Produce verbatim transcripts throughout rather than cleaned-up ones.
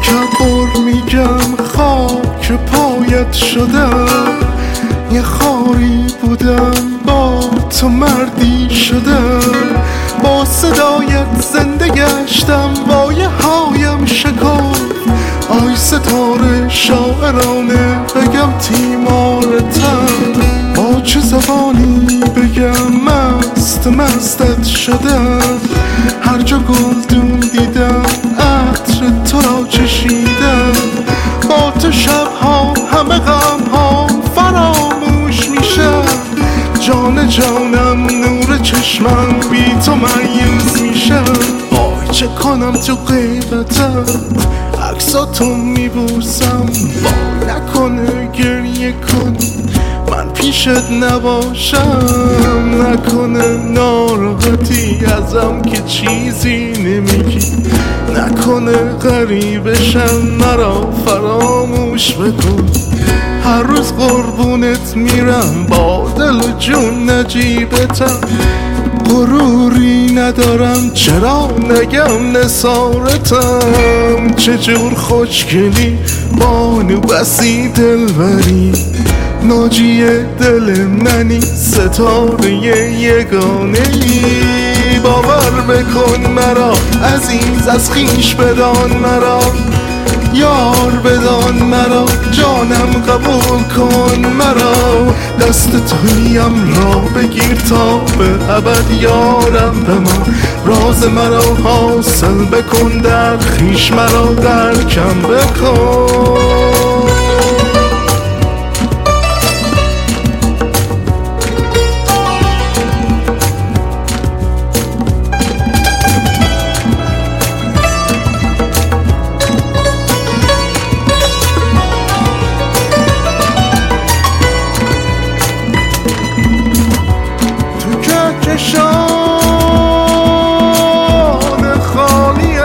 تکبر میگم خاک پایت شدم، یه خاری بودم با تو مردی شدم، با صدایت زنده گشتم وایه هایم شکفت. آی ستاره شاعرانه بگم تیمارتم، با چه زبانی بگم مست مستت شدم. هر جا گلدون دیدم عطر تو را چشیدم، با تو شبها همه غمها فراموش میشم. جان جانم نور چشمم بی تو مریض میشم. وای چه کنم تو غیبتت عکساتو میبوسم، وای نکنه گریه کنی من پیشت نباشم، نکنه ناراحتی ازم که چیزی نمیگی، نکنه غریبشم مرا فراموش بکن. هر روز قربونت میرم با دل و جون نجیبتم، غروری ندارم چرا نگم نثارتم. چجور خوشگلی بانو بسی دلبری، ناجی دل منی ستاره یگانه ای. باور بکن مرا عزیز از خویش بدان مرا، یار بدان مرا جانم قبول کن مرا. دست تویم را بگیر تا به ابد یارم بمان، راز مرا حاصل بکن در خویش مرا درکم بکن. چشان خالیم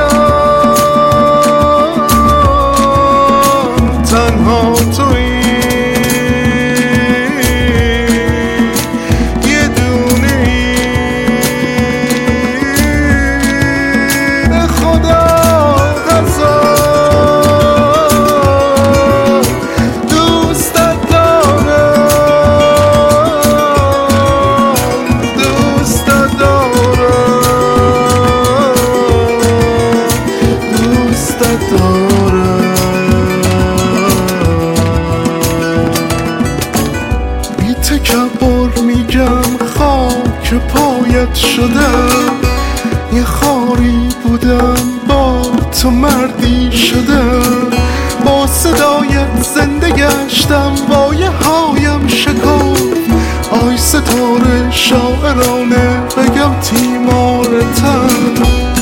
تنها تویی، یه دونه ای به خدا قضا دوستت دارم، بی تکبر میگم خاک پایت شدم، یه خاری بودم با تو مردی شدم، با صدایت زنده گشتم وایه هایم شکفت. آی ستاره شاعرانه بگم تیمارتم.